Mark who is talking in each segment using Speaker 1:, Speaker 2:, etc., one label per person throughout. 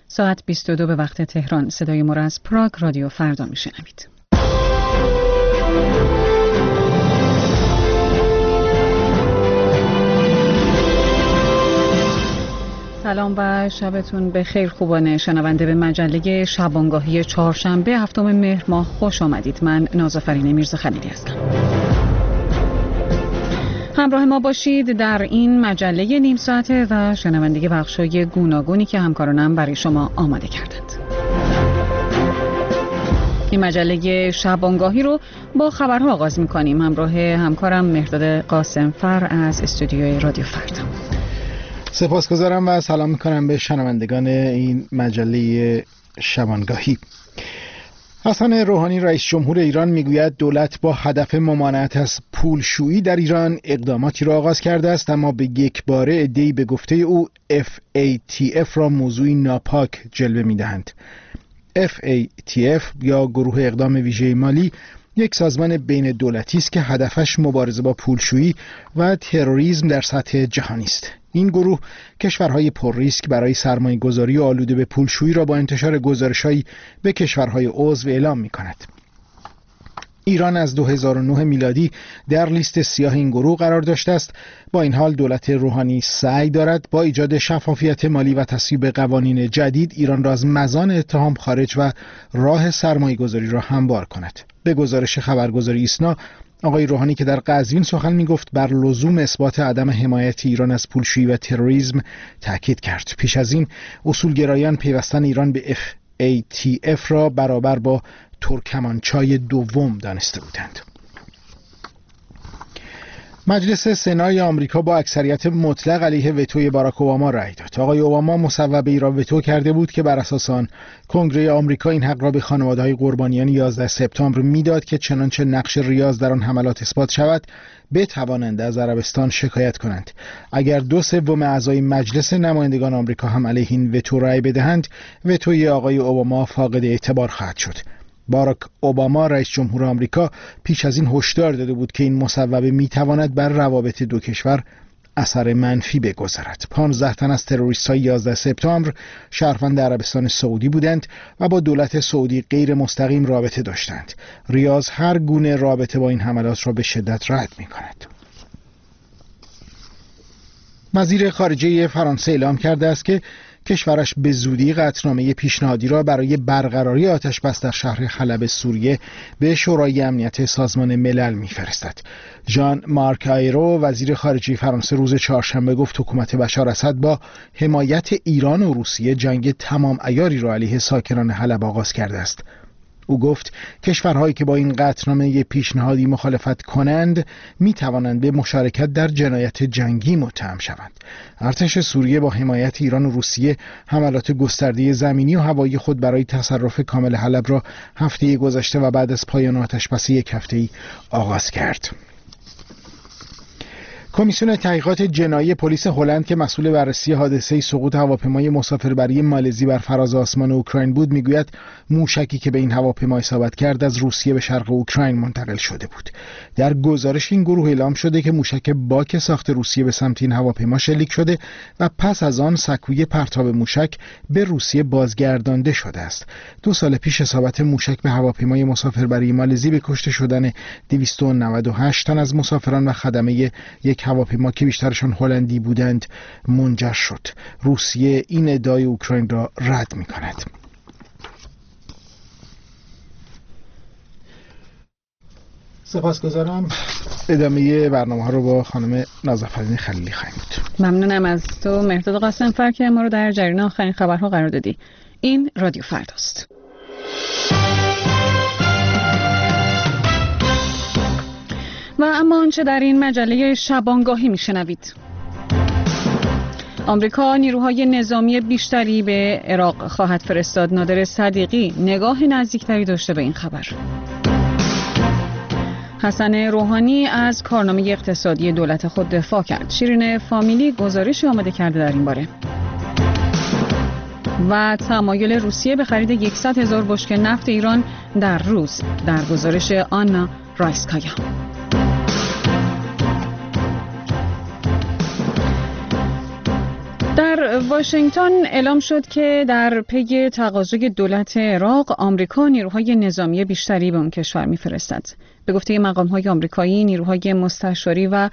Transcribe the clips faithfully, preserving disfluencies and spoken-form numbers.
Speaker 1: ساعت بیست و دو به وقت تهران. صدای ما را از پراگ رادیو فردا میشنوید. سلام و شبتون بخیر خوبان شنونده به مجله شبانگاهی چهارشنبه هفتم مهر ماه خوش آمدید. من نازافرین میرزاخلیلی هستم. همراه ما باشید در این مجله نیم ساعته و شنوندگی بخشای گوناگونی که همکارانم برای شما آماده کردند. این مجله شبانگاهی رو با خبرها آغاز می‌کنیم. همراه همکارم مهرداد قاسمفر از استودیوی رادیو فردا.
Speaker 2: سپاسگزارم و سلام میکنم به شنوندگان این مجله شبانگاهی. حسن روحانی رئیس جمهور ایران میگوید دولت با هدف ممانعت از پولشویی در ایران اقداماتی را آغاز کرده است، اما به یک باره عده‌ای به گفته او اف ای تی اف را موضوعی ناپاک جلوه میدهند. اف ای تی اف یا گروه اقدام ویژه مالی یک سازمان بین دولتی است که هدفش مبارزه با پولشویی و تروریسم در سطح جهانی است. این گروه کشورهای پر ریسک برای سرمایه گذاری و آلوده به پولشویی را با انتشار گزارش‌هایی به کشورهای عضو اعلام می‌کند. ایران از دو هزار و نه میلادی در لیست سیاه این گروه قرار داشته است. با این حال دولت روحانی سعی دارد با ایجاد شفافیت مالی و تصویب قوانین جدید ایران را از مزان اتهام خارج و راه سرمایه گذاری را هموار کند. به گزارش خبرگزاری ایسنا، آقای روحانی که در قزوین سخن می‌گفت بر لزوم اثبات عدم حمایت ایران از پولشویی و تروریسم تاکید کرد. پیش از این اصولگرایان پیوستن ایران به اف ای تی اف را برابر با ترکمانچای دوم دانسته بودند. مجلس سنای آمریکا با اکثریت مطلق علیه وتوی باراک اوباما رأی داد. آقای اوباما مصوبه‌ای را وتو کرده بود که بر اساس آن کنگره آمریکا این حق را به خانواده‌های قربانیان یازده سپتامبر میداد که چنانچه نقش ریاض در آن حملات اثبات شود بتوانند از عربستان شکایت کنند. اگر دو سوم اعضای مجلس نمایندگان آمریکا هم علیه این وتو رأی بدهند، وتوی آقای اوباما فاقد اعتبار خواهد شد. باراک اوباما رئیس جمهور آمریکا پیش از این هشدار داده بود که این مصوبه میتواند بر روابط دو کشور اثر منفی بگذارد. پانزده تن از تروریست‌های یازده سپتامبر شهروند عربستان سعودی بودند و با دولت سعودی غیر مستقیم رابطه داشتند. ریاض هر گونه رابطه با این حملات را به شدت رد می‌کند. وزیر خارجه فرانسه اعلام کرده است که کشورش به زودی قطعنامه پیشنهادی را برای برقراری آتش بس در شهر حلب سوریه به شورای امنیت سازمان ملل می‌فرستد. ژان مارک آیرو وزیر خارجه فرانسه روز چهارشنبه گفت حکومت بشار اسد با حمایت ایران و روسیه جنگ تمام عیاری را علیه ساکنان حلب آغاز کرده است. او گفت کشورهایی که با این قطعنامه پیشنهادی مخالفت کنند می توانند به مشارکت در جنایت جنگی متهم شوند. ارتش سوریه با حمایت ایران و روسیه حملات گسترده زمینی و هوایی خود برای تصرف کامل حلب را هفته گذشته و بعد از پایان آتش‌بس یک هفته‌ای آغاز کرد. کمیسیون تحقیقات جنایی پلیس هلند که مسئول بررسی حادثه سقوط هواپیمای مسافربری مالزی بر فراز آسمان اوکراین بود میگوید موشکی که به این هواپیما اصابت کرد از روسیه به شرق اوکراین منتقل شده بود. در گزارش این گروه اعلام شده که موشک باک ساخت روسیه به سمت این هواپیما شلیک شده و پس از آن سکوی پرتاب موشک به روسیه بازگردانده شده است. دو سال پیش اصابت موشک به هواپیمای مسافربری مالزی به کشته شدن دویست و نود و هشت تن از مسافران و خدمه یک هواپیما که بیشترشان هلندی بودند منجر شد. روسیه این ادعای اوکراین را رد می کند. سپاسگزارم. ادامه برنامه ها رو با خانم نازافرین خلیلی خواهیم بود.
Speaker 1: ممنونم از تو مهرداد قاسمفر که ما رو در جریان آخرین خبرها قرار دادی. این رادیو فرداست. و اما آنچه در این مجله شبانگاهی میشنوید: آمریکا نیروهای نظامی بیشتری به عراق خواهد فرستاد. نادر صدیقی نگاه نزدیکتری داشته به این خبر. حسن روحانی از کارنامه اقتصادی دولت خود دفاع کرد. شیرین فامیلی گزارشی آماده کرده در این باره. و تمایل روسیه به خرید صد هزار بشکه نفت ایران در روز در گزارش آنا رایسکایا. در واشنگتن اعلام شد که در پی تقاضای دولت عراق آمریکا نیروهای نظامی بیشتری به اون کشور می‌فرستد. به گفته مقام‌های آمریکایی نیروهای مستشاری و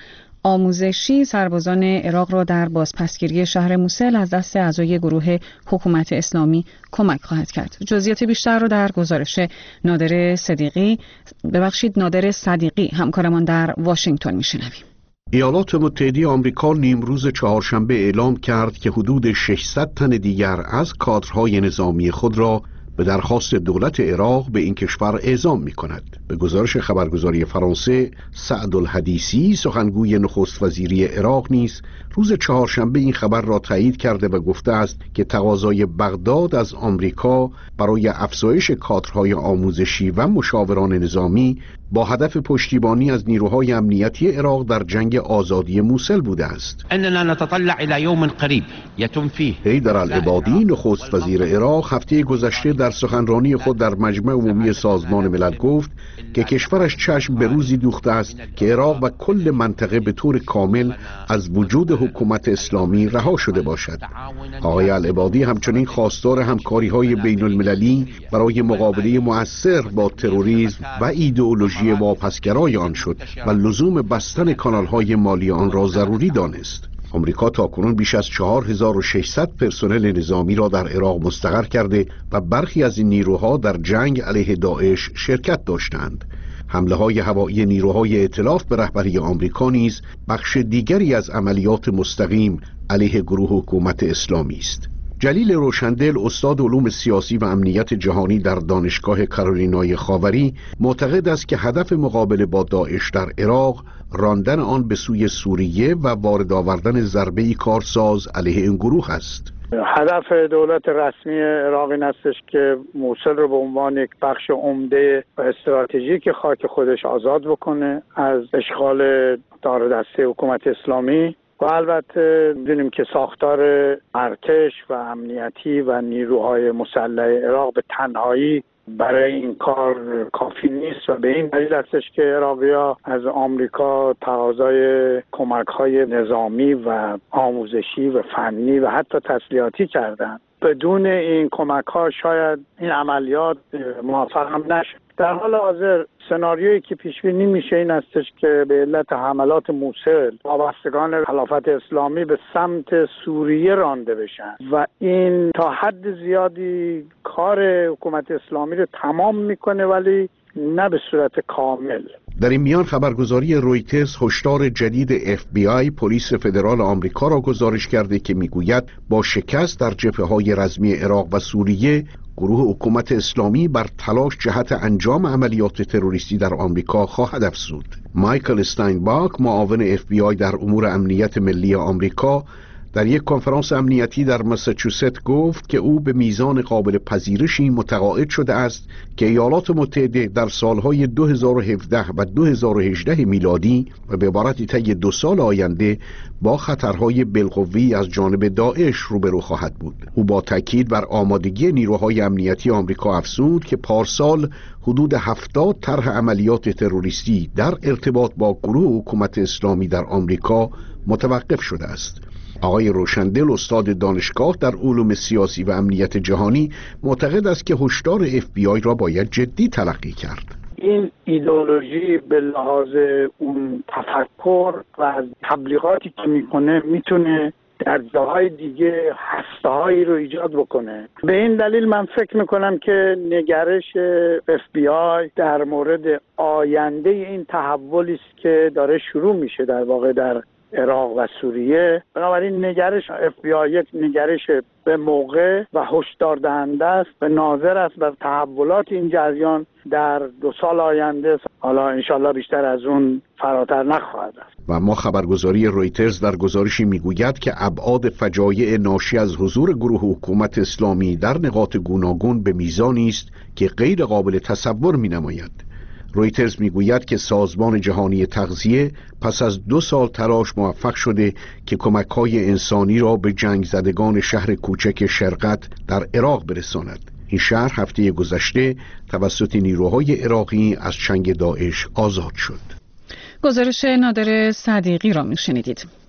Speaker 1: آموزشی سربازان عراق را در بازپسگیری شهر موسل از دست اعضای گروه حکومت اسلامی کمک خواهد کرد. جزئیات بیشتر را در گزارش نادر صدیقی ببخشید نادر صدیقی همکارمان در واشنگتن میشنویم.
Speaker 3: ایالات متحده آمریکا نیمروز چهارشنبه اعلام کرد که حدود ششصد تن دیگر از کادرهای نظامی خود را به درخواست دولت عراق به این کشور اعزام می کند. به گزارش خبرگزاری فرانسه، سعد الحدیثی سخنگوی نخست وزیری عراق نیز روز چهارشنبه این خبر را تایید کرده و گفته است که تقاضای بغداد از آمریکا برای افزایش کادرهای آموزشی و مشاوران نظامی با هدف پشتیبانی از نیروهای امنیتی عراق در جنگ آزادی موسل بوده است.
Speaker 4: اننا نتطلع الى یوم قریب یتم فیه
Speaker 3: حیدر العبادی نخست وزیر عراق هفته گذشته در سخنرانی خود در مجمع عمومی سازمان ملل گفت که کشورش چشم به روزی دوخته است که عراق و کل منطقه به طور کامل از وجود حکومت اسلامی رها شده باشد. آقای العبادی همچنین خواستار همکاری‌های بین المللی برای مقابله مؤثر با تروریسم و ایدئولوژی واپسگرای آن شد و لزوم بستن کانال‌های مالی آن را ضروری دانست. آمریکا تاکنون بیش از چهار هزار و ششصد پرسنل نظامی را در عراق مستقر کرده و برخی از این نیروها در جنگ علیه داعش شرکت داشتند. حمله های هوایی نیروهای ائتلاف به رهبری آمریکا نیز بخش دیگری از عملیات مستقیم علیه گروه حکومت اسلامی است. جلیل روشندل استاد علوم سیاسی و امنیت جهانی در دانشگاه کارولینای خاوری معتقد است که هدف مقابله با داعش در عراق راندن آن به سوی سوریه و وارد آوردن ضربه‌ای کارساز علیه این گروه است.
Speaker 5: هدف دولت رسمی عراق این استش که موسل رو به عنوان یک بخش عمده و استراتژیک خاک خودش آزاد بکنه از اشغال دار دسته حکومت اسلامی و البته می‌دونیم که ساختار ارتش و امنیتی و نیروهای مسلح عراق به تنهایی برای این کار کافی نیست و به این دلیل هستش که عراقی‌ها از آمریکا تقاضای کمک‌های نظامی و آموزشی و فنی و حتی تسلیحاتی کردند. بدون این کمک‌ها شاید این عملیات موفق هم نشه. در حال حاضر سناریویی که پیش بینی میشه این استش که به علت حملات موسل وابستگان خلافت اسلامی به سمت سوریه رانده بشن و این تا حد زیادی کار حکومت اسلامی رو تمام میکنه ولی نه به صورت کامل.
Speaker 3: در این میان خبرگزاری رویترز هشدار جدید اف بی آی پلیس فدرال آمریکا را گزارش کرده که میگوید با شکست در جبهه‌های رزمی عراق و سوریه گروه حکومت اسلامی بر تلاش جهت انجام عملیات تروریستی در آمریکا خواهد افزود. مایکل استاینباک معاون اف بی آی در امور امنیت ملی آمریکا در یک کنفرانس امنیتی در ماساچوست گفت که او به میزان قابل پذیرشی متقاعد شده است که ایالات متحده در سالهای دو هزار و هفده و دو هزار و هجده میلادی و به عبارت طی دو سال آینده با خطرهای بالقوه‌ای از جانب داعش روبرو خواهد بود. او با تاکید بر آمادگی نیروهای امنیتی آمریکا افزود که پارسال حدود هفتاد طرح عملیات تروریستی در ارتباط با گروه حکومت اسلامی در آمریکا متوقف شده است. آقای روشندل استاد دانشگاه در علوم سیاسی و امنیت جهانی معتقد است که هشدار اف بی آی را باید جدی تلقی کرد.
Speaker 5: این ایدئولوژی به لحاظ اون تفکر و از تبلیغاتی که میکنه میتونه در جاهای دیگه هسته‌هایی رو ایجاد بکنه. به این دلیل من فکر میکنم که نگرش اف بی آی در مورد آینده این تحولی است که داره شروع میشه در واقع در عراق و سوریه، بنابراین نگرش اف بی آی یک نگرش به موقع و هشدار دهنده است و ناظر است بر تحولات این جریان در دو سال آینده، حالا انشالله بیشتر از اون فراتر نخواهد است.
Speaker 3: و ما خبرگزاری رویترز در گزارشی میگوید که ابعاد فجایع ناشی از حضور گروه حکومت اسلامی در نقاط گوناگون به میزانی است که غیر قابل تصور مینماید. رویترز میگوید که سازمان جهانی تغذیه پس از دو سال تلاش موفق شده که کمک‌های انسانی را به جنگ زدگان شهر کوچک شرقت در عراق برساند. این شهر هفته گذشته توسط نیروهای عراقی از چنگ داعش آزاد شد.
Speaker 1: گزارش نادر صدیقی را میشنیدید.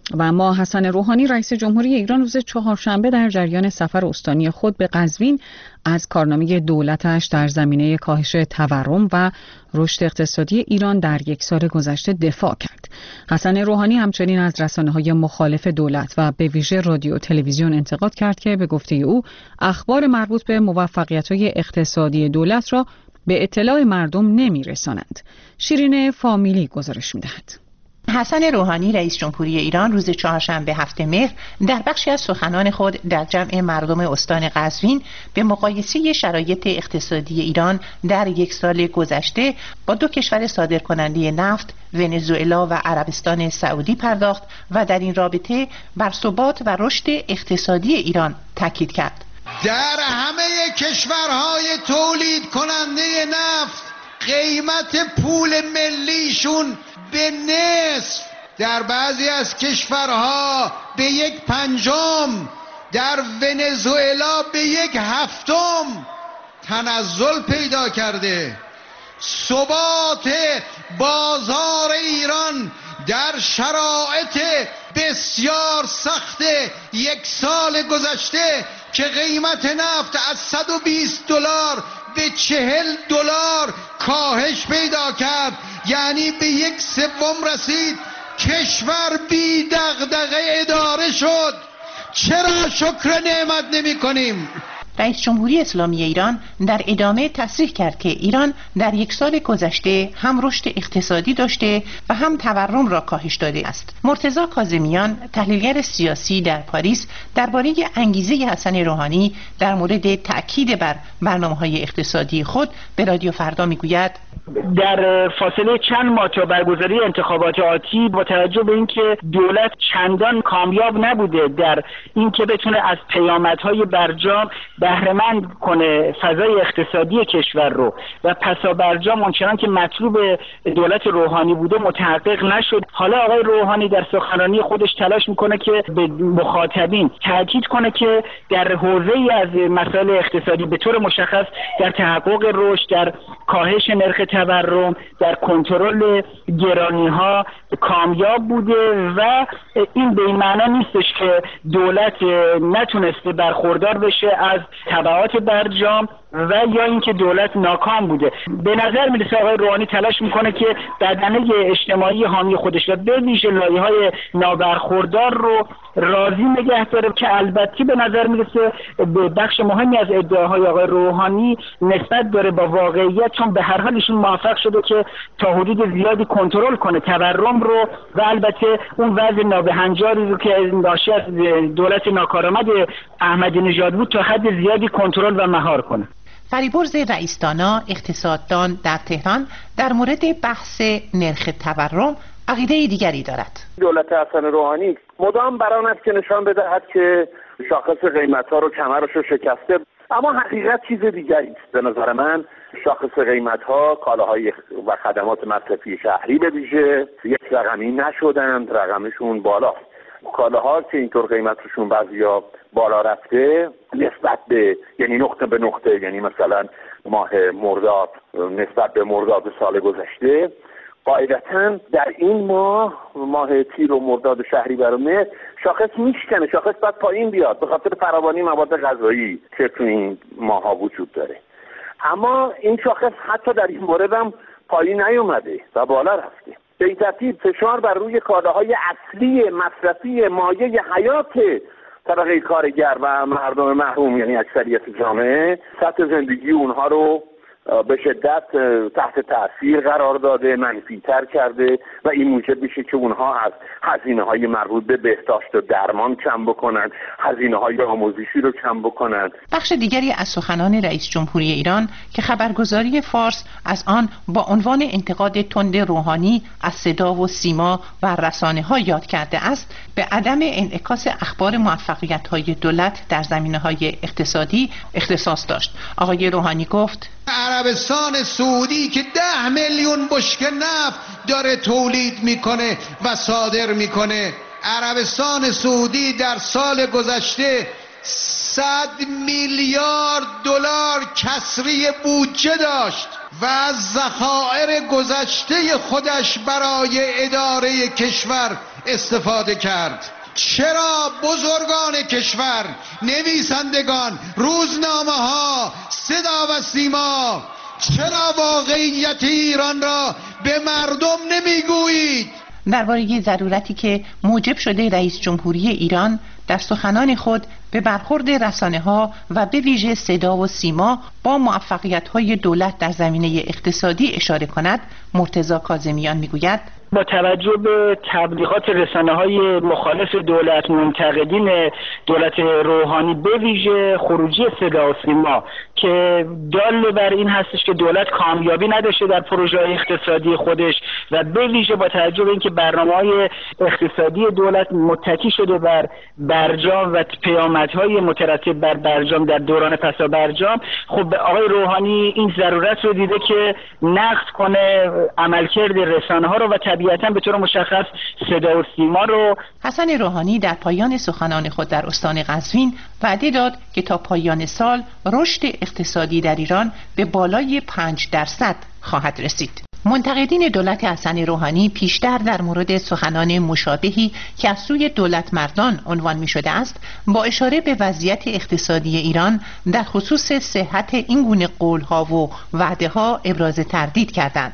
Speaker 1: و اما حسن روحانی رئیس جمهوری ایران روز چهارشنبه در جریان سفر استانی خود به قزوین از کارنامه دولتش در زمینه کاهش تورم و رشد اقتصادی ایران در یک سال گذشته دفاع کرد. حسن روحانی همچنین از رسانه‌های مخالف دولت و به ویژه رادیو و تلویزیون انتقاد کرد که به گفته او اخبار مربوط به موفقیت‌های اقتصادی دولت را به اطلاع مردم نمی‌رسانند. شیرین فامیلی گزارش می‌دهد.
Speaker 6: حسن روحانی رئیس جمهوری ایران روز چهارشنبه هفته مهر در بخشی از سخنان خود در جمع مردم استان قزوین به مقایسه شرایط اقتصادی ایران در یک سال گذشته با دو کشور صادرکننده نفت ونزوئلا و عربستان سعودی پرداخت و در این رابطه بر ثبات و رشد اقتصادی ایران تاکید کرد.
Speaker 7: در همه کشورهای تولید کننده نفت قیمت پول ملیشون به نصف، در بعضی از کشورها به یک پنجم، در ونزوئلا به یک هفتم تنزل پیدا کرده. ثبات بازار ایران در شرایط بسیار سخت یک سال گذشته که قیمت نفت از صد و بیست دلار به چهل دلار کاهش پیدا کرد، یعنی به یک سوم رسید. کشور بی دغدغه اداره شد. چرا شکر نعمت نمی کنیم؟
Speaker 6: رئیس جمهوری اسلامی ایران در ادامه تصریح کرد که ایران در یک سال گذشته هم رشد اقتصادی داشته و هم تورم را کاهش داده است. مرتضی کاظمیان تحلیلگر سیاسی در پاریس درباره انگیزه حسن روحانی در مورد تأکید بر برنامه‌های اقتصادی خود به رادیو فردا میگوید:
Speaker 8: در فاصله چند ماه تا برگزاری انتخابات آتی با توجه به اینکه دولت چندان کامیاب نبوده در اینکه بتونه از پیامدهای برجام بهره‌مند کنه فضای اقتصادی کشور رو و پسا برجام اونچنان که مطلوب دولت روحانی بوده متحقق نشد. حالا آقای روحانی در سخنرانی خودش تلاش میکنه که به مخاطبین تاکید کنه که در حوزه‌ای از مسائل اقتصادی به طور مشخص در تحقق رشد، در کاهش نرخ تورم، در کنترل گرانی‌ها کامیاب بوده و این به این معنا نیستش که دولت نتونسته برخوردار بشه از تبعات برجام و یا اینکه دولت ناکام بوده. به نظر میرسه آقای روحانی تلاش میکنه که بدنه اجتماعی حامی خودش و به ویژه لایه‌های نابرخوردار رو راضی نگه داره که البته به نظر میرسه به بخش مهمی از ادعاهای آقای روحانی نسبت داره با واقعیت، چون به هر حال ایشون موفق شده که تا حدود زیادی کنترل کنه تورم رو و البته اون وضع نابهنجاری رو که ناشی از دولت ناکارآمد احمدی نژاد بود تا حد زیادی کنترل و مهار کنه.
Speaker 6: فریبرز رئیس‌دانا اقتصاددان در تهران در مورد بحث نرخ تورم عقیده دیگری دارد.
Speaker 9: دولت حسن روحانی مدام بران است که نشان بدهد که شاخص قیمت‌ها رو کمرش رو شکسته، اما حقیقت چیز دیگری است. به نظر من شاخص قیمت‌ها کالاهای و خدمات مصرفی شهری به ویژه یک رقمی نشدند، رقمشون بالاست. کالاها که اینطور قیمتشون بعضیا بالا رفته نسبت به یعنی نقطه به نقطه، یعنی مثلا ماه مرداد نسبت به مرداد سال گذشته، قاعدتاً در این ماه ماه تیر و مرداد شهری برامه شاخص میشکنه، شاخص باید پایین بیاد به خاطر فراوانی مواد غذایی که تو این ماه ها وجود داره. اما این شاخص حتی در این مورد هم پایین نیومده و بالا رفته. به این ترتیب فشار بر روی کالاهای اصلی مصرفی مایه حیات طبقه کارگر و مردم محروم یعنی اکثریت جامعه سطح زندگی اونها رو به شدت تحت تاثیر قرار داده، منفی‌تر کرده و این موجب میشه که اونها از هزینه‌های مربوط به بهداشت و درمان کم بکنن، هزینه‌های آموزشی رو کم بکنن.
Speaker 6: بخش دیگری از سخنان رئیس جمهوری ایران که خبرگزاری فارس از آن با عنوان انتقاد تند روحانی از صدا و سیما و رسانه‌ها یاد کرده است، به عدم انعکاس اخبار موفقیت‌های دولت در زمینه‌های اقتصادی اختصاص داشت. آقای روحانی گفت:
Speaker 7: عربستان سعودی که ده میلیون بشکه نفت داره تولید میکنه و صادر میکنه، عربستان سعودی در سال گذشته صد میلیارد دلار کسری بودجه داشت و از ذخایر گذشته خودش برای اداره کشور استفاده کرد. چرا بزرگان کشور، نویسندگان، روزنامه ها، صدا و سیما، چرا واقعیت ایران را به مردم نمیگویید؟
Speaker 6: درباره ضرورتی که موجب شده رئیس جمهوری ایران در سخنان خود به برخورد رسانه‌ها و به ویژه صدا و سیما با موفقیت‌های دولت در زمینه اقتصادی اشاره کند، مرتضی کاظمیان میگوید:
Speaker 8: با توجه به تبلیغات رسانه‌های مخالف دولت، منتقدین دولت روحانی، به ویژه خروجی صدا و سیما که دال بر این هستش که دولت کامیابی نداشته در پروژه‌های اقتصادی خودش و به ویژه با توجه به اینکه برنامه‌های اقتصادی دولت متکی شده بر برجام و پیامدهای مترتب بر برجام در دوران پسا برجام، خب آقای روحانی این ضرورت رو دیده که نقد کنه عملکرد رسانه‌ها رو و طبیعتاً به طور مشخص صدا و سیما رو.
Speaker 6: حسن روحانی در پایان سخنان خود در استان قزوین وعده داد که تا پایان سال رشد اقتصادی در ایران به بالای پنج درصد خواهد رسید. منتقدین دولت حسن روحانی پیشتر در مورد سخنان مشابهی که از سوی دولت مردان عنوان می شده است، با اشاره به وضعیت اقتصادی ایران در خصوص صحت این گونه قولها و وعده ها ابراز تردید کردند.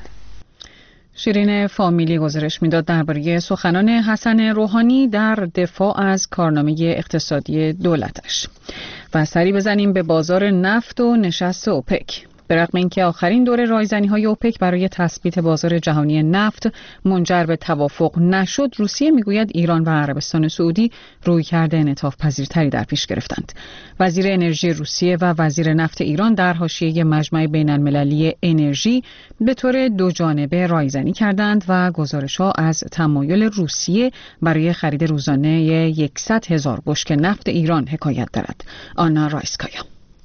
Speaker 1: شیرین فامیلی گزارش میداد درباره سخنان حسن روحانی در دفاع از کارنامه اقتصادی دولتش. و سری بزنیم به بازار نفت و نشست اوپک. به رغم اینکه آخرین دور رایزنی‌های اوپک برای تثبیت بازار جهانی نفت منجر به توافق نشد، روسیه میگوید ایران و عربستان سعودی رویکرد انعطاف پذیرتری در پیش گرفتند. وزیر انرژی روسیه و وزیر نفت ایران در حاشیه مجمع بین‌المللی انرژی به طور دو جانبه رایزنی کردند و گزارش‌ها از تمایل روسیه برای خرید روزانه صد هزار بشکه نفت ایران حکایت دارد. آنا رایسکایا.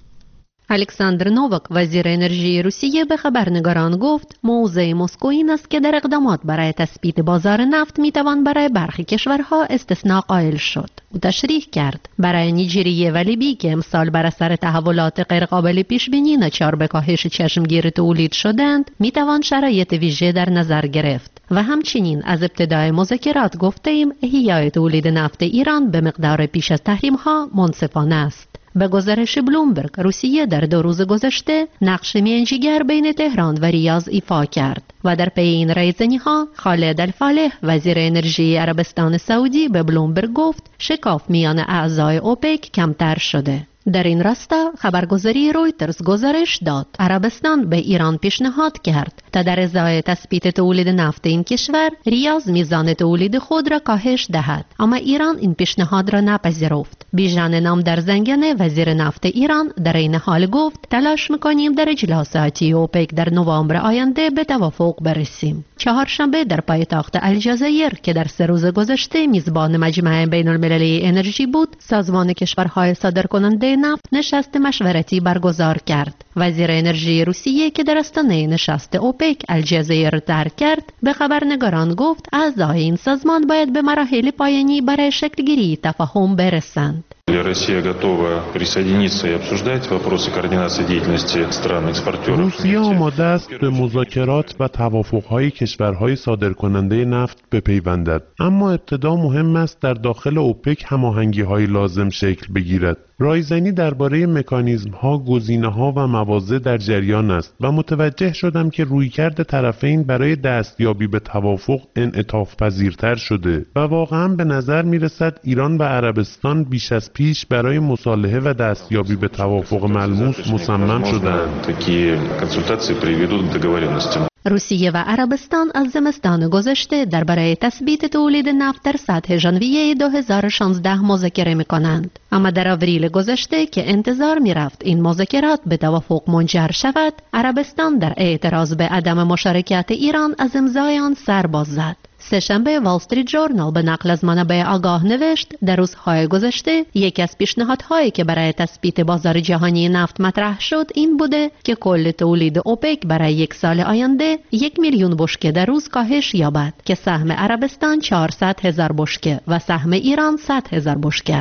Speaker 10: الکساندر نووک وزیر انرژی روسیه به خبرنگاران گفت موضع مسکو این است که در اقدامات برای تثبیت بازار نفت میتوان برای برخی کشورها استثناء قائل شد. او تشریح کرد برای نیجریه و لیبی که امسال بر اثر تحولات غیرقابل پیش بینی ناچار به کاهش چشمگیر تولید شدند میتوان شرایط ویژه در نظر گرفت. و همچنین از ابتدای مذاکرات گفتیم احیای تولید نفت ایران به مقدار پیش از تحریم ها منصفانه است. به گزارش بلومبرگ، روسیه در دو روز گذشته نقش میانجیگر بین تهران و ریاض ایفا کرد و در پی این رایزنی ها خالد الفالح وزیر انرژی عربستان سعودی به بلومبرگ گفت شکاف میان اعضای اوپک کمتر شده. در این راستا خبرگزاری رویترز گزارش داد عربستان به ایران پیشنهاد کرد تا در ازای تثبیت تولید نفت این کشور ریاض میزان تولید خود را کاهش دهد، اما ایران این پیشنهاد را نپذیرفت. بیژن نام در زنگنه وزیر نفت ایران در این حال گفت تلاش میکنیم در اجلاساتی اوپک در نوامبر آینده به توافق برسیم. چهارشنبه در پایتخت الجزایر که در سه روز گذشته میزبان مجمع بین المللی انرژی بود، سازمان کشورهای صادرکننده نفت نشست مشورتی برگزار کرد. وزیر انرژی روسیه که در آستانه نشست اوپک الجزایر ترک کرد به خبرنگاران گفت اعضای این سازمان باید به مراحل پایانی برای شکلگیری تفاهم برسند.
Speaker 11: روسیه آماده است به مذاکرات و توافق‌های کشورهای صادرکننده نفت بپیوندد، اما ابتدا مهم است در داخل اوپک هماهنگی‌های لازم شکل بگیرد. رایزنی درباره مکانیزم‌ها، گزینه‌ها و مواضع در جریان است و متوجه شدم که رویکرد طرفین برای دستیابی به توافق انعطاف پذیرتر شده و واقعاً به نظر می‌رسد ایران و عربستان بیش از پیش برای مصالحه و دستیابی به توافق ملموس مصمم شدند.
Speaker 10: روسیه و عربستان از زمستان گذشته درباره تثبیت تولید نفت در سطح ژانویه دو هزار و شانزده مذاکره می‌کنند، اما در آوریل گذشته که انتظار می‌رفت این مذاکرات به توافق منجر شود، عربستان در اعتراض به عدم مشارکت ایران از امضای آن سر باز زد. سه‌شنبه وال استریت ژورنال به نقل از منابع آگاه نوشت در روزهای گذشته یکی از پیشنهادهایی که برای تثبیت بازار جهانی نفت مطرح شد این بوده که کل تولید اوپک برای یک سال آینده یک میلیون بشکه در روز کاهش یابد که سهم عربستان چهارصد هزار بشکه و سهم ایران صد هزار بشکه است.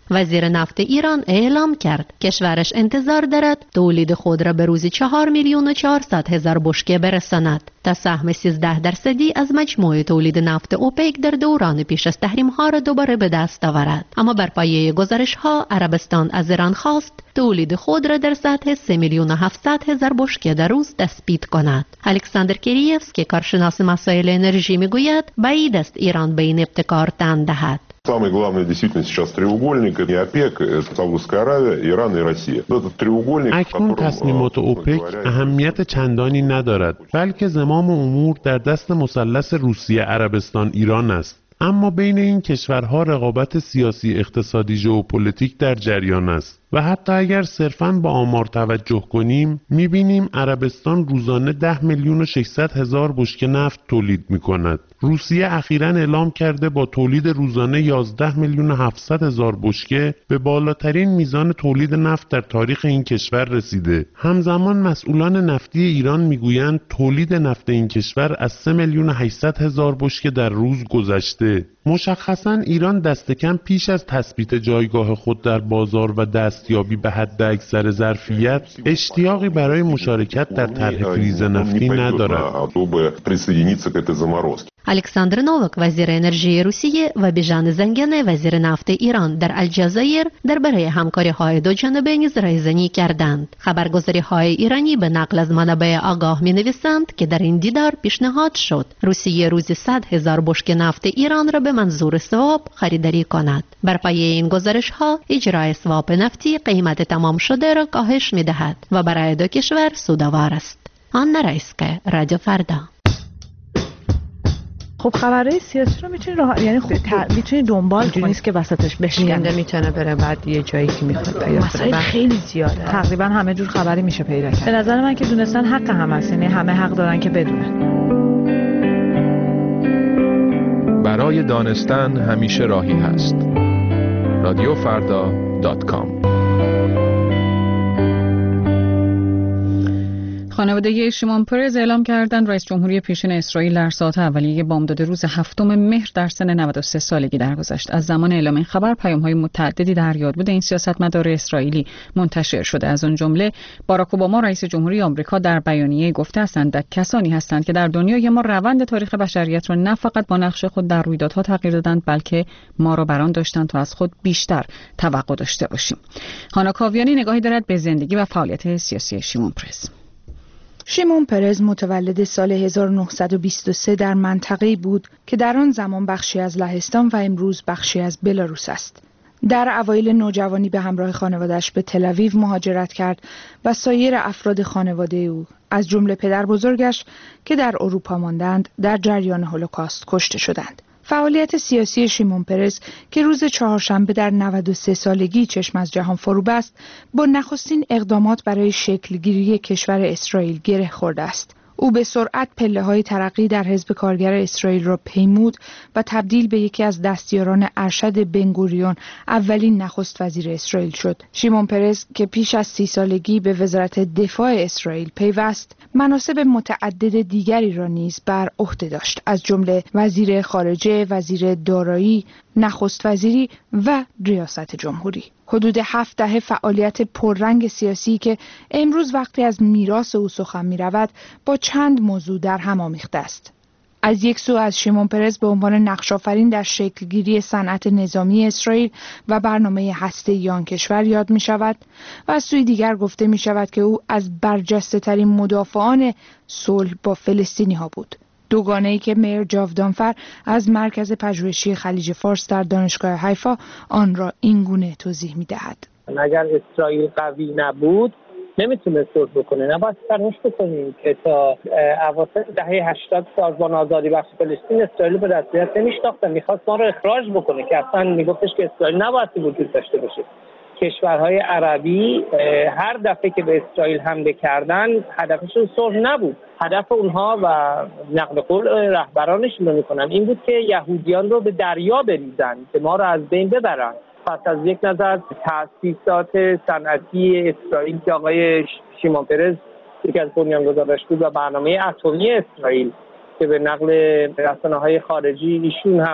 Speaker 10: وزیر نفت ایران اعلام کرد کشورش انتظار دارد تولید خود را به روزی چهار میلیون و چهارصد هزار بشکه برساند تا سهم سیزده درصدی از مجموع تولید نفت اوپک در دوران پیش از تحریم ها را دوباره به دست آورد. اما بر پایه گزارش ها عربستان از ایران خواست تولید خود را در سطح سه میلیون و هفتصد هزار بشکه در روز تثبیت کند. الکساندر کیریفسکی کارشناس مسائل انرژی میگوید بعید است ایران به این ابتکار تن دهد.
Speaker 12: Самый главный действительно сейчас треугольник не ОПЕК, это Саудовская Аравия, Иран и Россия. Этот треугольник,
Speaker 11: اکنون تصمیمات اوپک اهمیت چندانی ندارد، بلکه زمام امور در دست مثلث روسیه، عربستان، ایران است. اما بین این کشورها رقابت سیاسی، اقتصادی، ژئوپلیتیک در جریان است و حتی اگر صرفاً با آمار توجه کنیم میبینیم عربستان روزانه ده میلیون و ششصد هزار بشکه نفت تولید میکند. روسیه اخیراً اعلام کرده با تولید روزانه یازده میلیون و هفتصد هزار بشکه به بالاترین میزان تولید نفت در تاریخ این کشور رسیده. همزمان مسئولان نفتی ایران میگویند تولید نفت این کشور از سه میلیون و هشتصد هزار بشکه در روز گذشته. مشخصاً ایران دست کم پیش از تثبیت جایگاه خود در بازار و دستیابی به حد اکثر ظرفیت اشتیاقی برای مشارکت در طرح فریز نفتی ندارد.
Speaker 10: الکساندر نووک وزیر انرژی روسیه و بیژن زنگنه وزیر نفت ایران در الجزایر درباره همکاری های دو جانبه نیز رایزنی کردند. خبرگزاری های ایرانی به نقل از منابع آگاه می نویسند که در این دیدار پیشنهاد شد روسیه روزی صد هزار بشکه نفت ایران را به منظور سواب خریداری کند. بر پایه این گزارش ها اجرای سواب نفتی قیمت تمام شده را کاهش می دهد و برای دو کشور سودآور است. آنا رایسکه، رادیو فردا.
Speaker 13: خب خبرهای سیاسی رو میتونی راه یعنی خب ت... میتونی دنبال کنی، نیست که وسطش بشکنه،
Speaker 14: میتونه بره بعد یه جایی که میخواد پیدا
Speaker 13: مسائل خیلی زیاده، تقریبا همه جور خبری میشه پیدا کرد. به نظر من که دونستن حق هم هست، یعنی همه حق دارن که بدونن.
Speaker 15: برای دانستن همیشه راهی هست. رادیو فردا دات کام.
Speaker 1: خانواده شیمون پرز اعلام کردند رئیس جمهوری پیشین اسرائیل در ساعات اولیه بامداد روز هفتم مهر در سن نود و سه سالگی درگذشت. از زمان اعلام این خبر پیام‌های متعددی در یادبود این سیاستمدار اسرائیلی منتشر شده. از آن جمله باراک اوباما رئیس جمهوری آمریکا در بیانیه گفته اندک کسانی هستند که در دنیای ما روند تاریخ بشریت را نه فقط با نقش خود در رویدادها تغییر دادند، بلکه ما را بران داشتند تا از خود بیشتر توقع داشته باشیم. هانا کاویانی نگاهی دارد به زندگی و فعالیت سیاسی شیمون پرز.
Speaker 16: شیمون پرز متولد سال هزار و نهصد و بیست و سه در منطقه‌ای بود که در آن زمان بخشی از لهستان و امروز بخشی از بلاروس است. در اوایل نوجوانی به همراه خانواده‌اش به تل آویو مهاجرت کرد و سایر افراد خانواده او از جمله پدر بزرگش که در اروپا ماندند در جریان هولوکاست کشته شدند. فعالیت سیاسی شیمون پرز که روز چهارشنبه در نود و سه سالگی چشم از جهان فرو بست، با نخستین اقدامات برای شکلگیری کشور اسرائیل گره خورده است. او به سرعت پله‌های ترقی در حزب کارگر اسرائیل را پیمود و تبدیل به یکی از دستیاران ارشد بنگوریون اولین نخست وزیر اسرائیل شد. شیمون پرز که پیش از سی سالگی به وزارت دفاع اسرائیل پیوست، مناصب متعدد دیگری را نیز بر عهده داشت، از جمله وزیر خارجه، وزیر دارایی، نخست وزیری و ریاست جمهوری. حدود هفت دهه فعالیت پررنگ سیاسی که امروز وقتی از میراث او سخن می‌رود با چند موضوع در هم آمیخته است. از یک سو از شیمون پرز به عنوان نقش‌آفرین در شکلگیری صنعت نظامی اسرائیل و برنامه هسته‌ای آن کشور یاد می‌شود و از سوی دیگر گفته می‌شود که او از برجسته‌ترین مدافعان صلح با فلسطینی‌ها بود. دوگانه‌ای که میر جاودانفر از مرکز پژوهشی خلیج فارس در دانشگاه حیفا آن را اینگونه توضیح می‌دهد.
Speaker 17: اگر اسرائیل قوی نبود نمیتونه صلح بکنه. نباید فراموش بکنیم که تا اواسط دهه هشتاد سازمان آزادی بخش فلسطین اسرائیل به رسمیت نمیشناخت، میخواست ما رو اخراج بکنه که اصلا میگفتش که اسرائیل نباید وجود داشته باشه. کشورهای عربی هر دفعه که به اسرائیل حمله کردن هدفشون صلح نبود. هدف اونها و نقل قول رهبرانشون رو میکنن این بود که یهودیان رو به دریا بریزن، که ما رو از بین ببرن. پس از یک نظر تأسیسات صنعتی اسرائیل که آقای شیمون پرز یکی از بنیانگذاراش بود و برنامه اتمی اسرائیل که به نقل رسانه‌های خارجی ایشون هم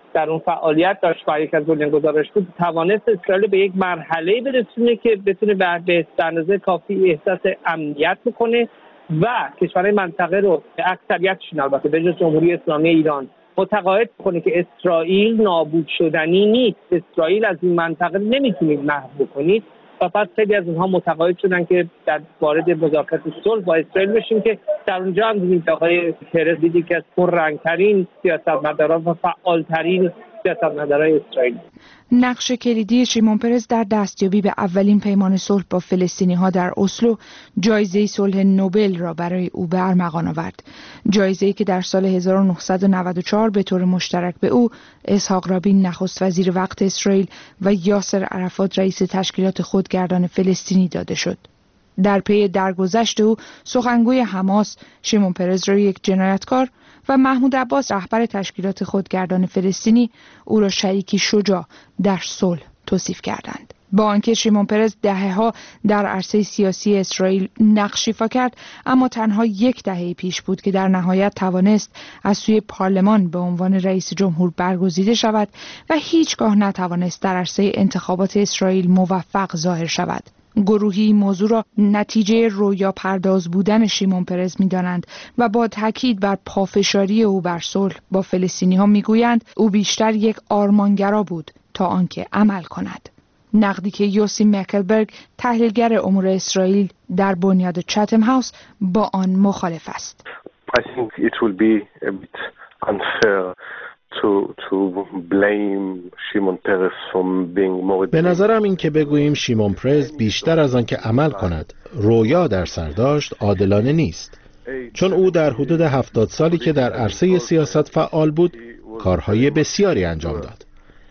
Speaker 17: در اون فعالیت داشت و یک از بنیانگذارش بود، توانست اسرائیل به یک مرحله برسونه که بتونه به اندازه کافی احساس امنیت بکنه و کشورهای منطقه رو اکثریتشون البته به جز جمهوری اسلامی ایران متقاعد کنه که اسرائیل نابود شدنی نیست، اسرائیل از این منطقه نمیتونید محو بکنید و پس خیلی از اونها متقاعد شدن که در وارد مذاکرات صلح با اسرائیل بشیم که در اونجا هم دیدیم که آقای پرز دیدی که از پررنگ‌ترین سیاستمداران و فعالترین سیاستمدارای اسرائیل.
Speaker 16: نقش کلیدی شیمون پرز در دستیابی به اولین پیمان صلح با فلسطینی‌ها در اسلو جایزه صلح نوبل را برای او به ارمغان آورد. جایزه‌ای که در سال هزار و نهصد و نود و چهار به طور مشترک به او، اسحاق رابین نخست وزیر وقت اسرائیل و یاسر عرفات رئیس تشکیلات خودگردان فلسطینی داده شد. در پی درگذشت او، سخنگوی حماس شیمون پرز را یک جنایتکار و محمود عباس رهبر تشکیلات خودگردان فلسطینی او را شریکی شجاع در صلح توصیف کردند. با آنکه شیمون پرز دهه‌ها در عرصه سیاسی اسرائیل نقش ایفا کرد، اما تنها یک دهه پیش بود که در نهایت توانست از سوی پارلمان به عنوان رئیس جمهور برگزیده شود و هیچگاه نتوانست در عرصه انتخابات اسرائیل موفق ظاهر شود. گروهی موضوع را نتیجه رویا پرداز بودن شیمون پرز می دانند و با تاکید بر پافشاری او بر صلح با فلسطینی ها می گویند او بیشتر یک آرمانگرا بود تا آنکه عمل کند. نقدی که یوسی مکلبرگ تحلیلگر امور اسرائیل در بنیاد چتم هاوس با آن مخالف است.
Speaker 9: I think it will be a bit unfair To, to blame Shimon Peres from being more...
Speaker 2: به نظرم این که بگوییم شیمون پرز بیشتر از آن که عمل کند رویا در سر داشت عادلانه نیست، چون او در حدود هفتاد سالی که در عرصه سیاست فعال بود کارهای بسیاری انجام داد.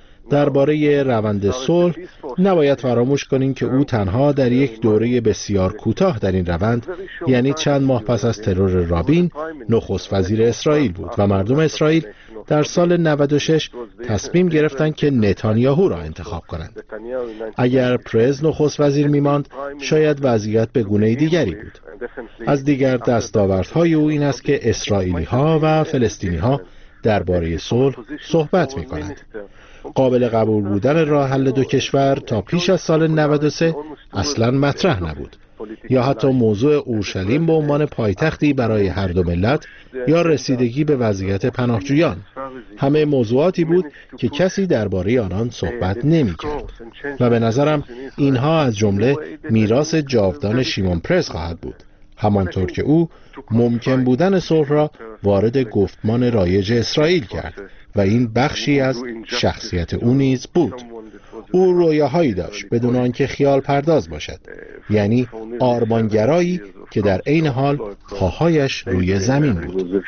Speaker 2: درباره روند صلح نباید فراموش کنیم که او تنها در یک دوره بسیار کوتاه در این روند، یعنی چند ماه پس از ترور رابین، نخست وزیر اسرائیل بود و مردم اسرائیل در سال نود و شش تصمیم گرفتند که نتانیاهو را انتخاب کنند. اگر پرز نخست وزیر می‌ماند، شاید وضعیت به گونه دیگری بود. از دیگر دستاوردهای او این است که اسرائیلی‌ها و فلسطینی‌ها درباره صلح صحبت می‌کنند. قابل قبول بودن راه حل دو کشور تا پیش از سال نود و سه اصلاً مطرح نبود، یا حتی موضوع اورشلیم به عنوان پایتختی برای هر دو ملت یا رسیدگی به وضعیت پناهجویان. همه موضوعاتی بود که کسی درباره آنان صحبت نمی‌کرد و به نظرم اینها از جمله میراث جاودان شیمون پرز خواهد بود، همانطور که او ممکن بودن صلح را وارد گفتمان رایج اسرائیل کرد و این بخشی از شخصیت او نیز بود. او رویاهایی داشت بدون آنکه خیال پرداز باشد، یعنی آرمانگرایی که در عین حال پاهایش روی زمین بود.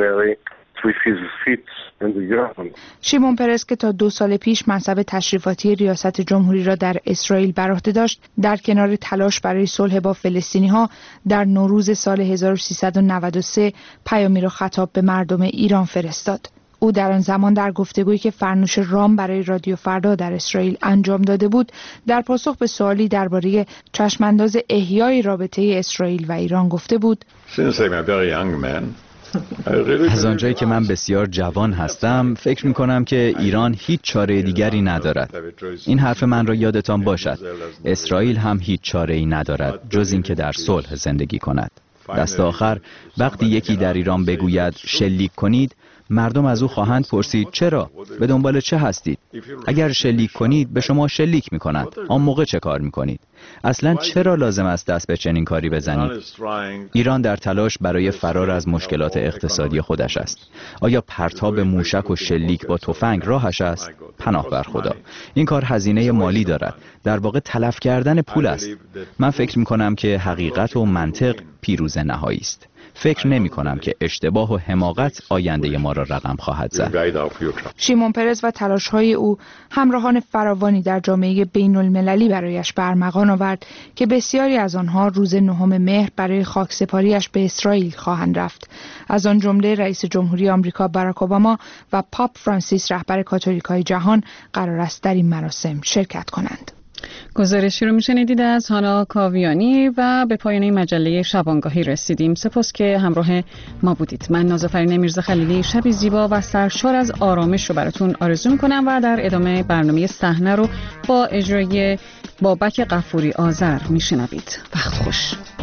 Speaker 16: شیمون پرز که تا دو سال پیش منصب تشریفاتی ریاست جمهوری را در اسرائیل بر عهده داشت، در کنار تلاش برای صلح با فلسطینی‌ها در نوروز سال هزار و سیصد و نود و سه پیامی را خطاب به مردم ایران فرستاد. او در آن زمان در گفتگویی که فرنوش رام برای رادیو فردا در اسرائیل انجام داده بود، در پاسخ به سوالی درباره چشمانداز احیای رابطه اسرائیل و ایران گفته بود:
Speaker 18: از آنجایی که من بسیار جوان هستم، فکر می کنم که ایران هیچ چاره دیگری ندارد. این حرف من را یادتان باشد. اسرائیل هم هیچ چاره ای ندارد جز این که در صلح زندگی کند. دست آخر وقتی یکی در ایران بگوید شلیک کنید، مردم از او خواهند پرسید چرا؟ به دنبال چه هستید؟ اگر شلیک کنید به شما شلیک می کنند. آن موقع چه کار می کنید؟ اصلا چرا لازم است دست به چنین کاری بزنید؟ ایران در تلاش برای فرار از مشکلات اقتصادی خودش است. آیا پرتاب موشک و شلیک با تفنگ راهش است؟ پناه بر خدا. این کار هزینه مالی دارد. در واقع تلف کردن پول است. من فکر می کنم که حقیقت و منطق پیروز نهایی است. فکر نمی کنم که اشتباه و حماقت آینده ما را رقم خواهد زد.
Speaker 16: شیمون پرز و تلاش‌های او همراهان فراوانی در جامعه بین المللی برایش برمغان آورد که بسیاری از آنها روز نهم مهر برای خاکسپاریش به اسرائیل خواهند رفت. از آن جمله رئیس جمهوری آمریکا باراک اوباما و پاپ فرانسیس رهبر کاتولیکای جهان قرار است در این مراسم شرکت کنند.
Speaker 1: گزارشی رو میشنیدید از هانا کاویانی و به پایان مجله شبانگاهی رسیدیم. سپاس که همراه ما بودید. من نازافرین میرزا خلیلی شبی زیبا و سرشار از آرامش رو براتون آرزو میکنم و در ادامه برنامه صحنه رو با اجرای بابک غفوری آذر میشنوید. وقت خوش.